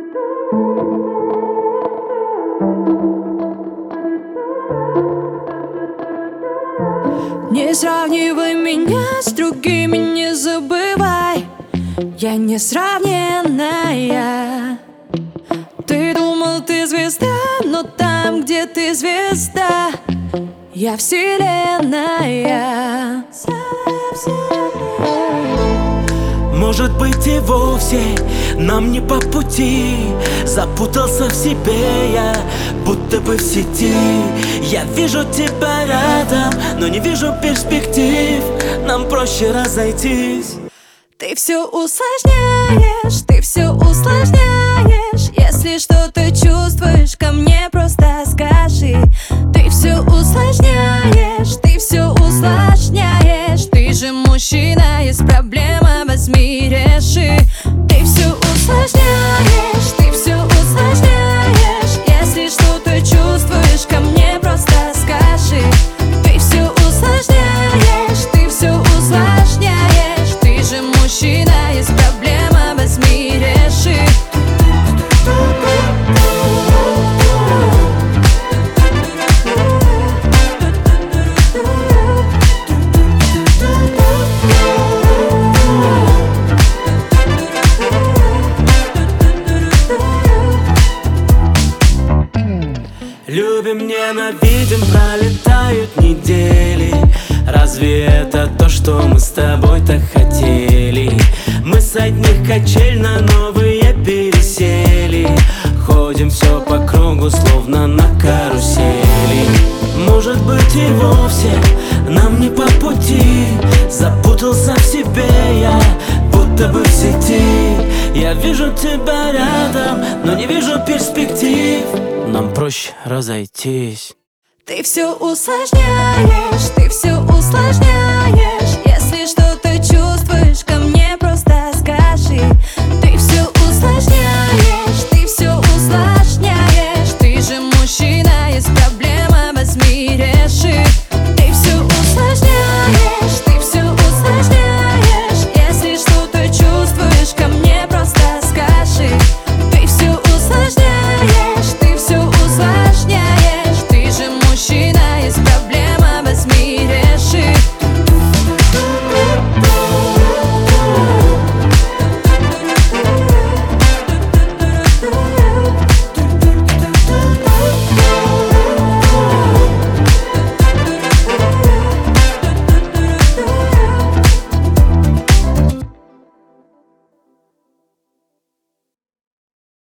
Не сравнивай меня с другими, не забывай, я несравненная. Ты думал, ты звезда, но там, где ты звезда, я вселенная. Может быть и вовсе нам не по пути. Запутался в себе я, будто бы в сети. Я вижу тебя рядом, но не вижу перспектив. Нам проще разойтись. Ты все усложняешь, ты все усложняешь. Если что-то чувствуешь, ко мне просто скажи. Ты все усложняешь, ты все усложняешь. Ты же мужчина, есть проблема, возьми, реши. Ты все усложняешь, ты все усложняешь. Если что-то чувствуешь, ко мне просто скажи. Ты все усложняешь, ты все усложняешь. Ты же мужчина, есть проблема, возьми, реши. Любим, ненавидим, пролетают недели. Разве это то, что мы с тобой так хотели? Мы с одних качель на новые пересели. Ходим все по кругу, словно на карусели. Может быть и вовсе нам не по пути. Запутался в себе я, будто бы в сети. Я вижу тебя рядом, но не вижу перспектив. Нам проще разойтись. Ты все усложняешь, ты все усложняешь. Если что-то чувствуешь,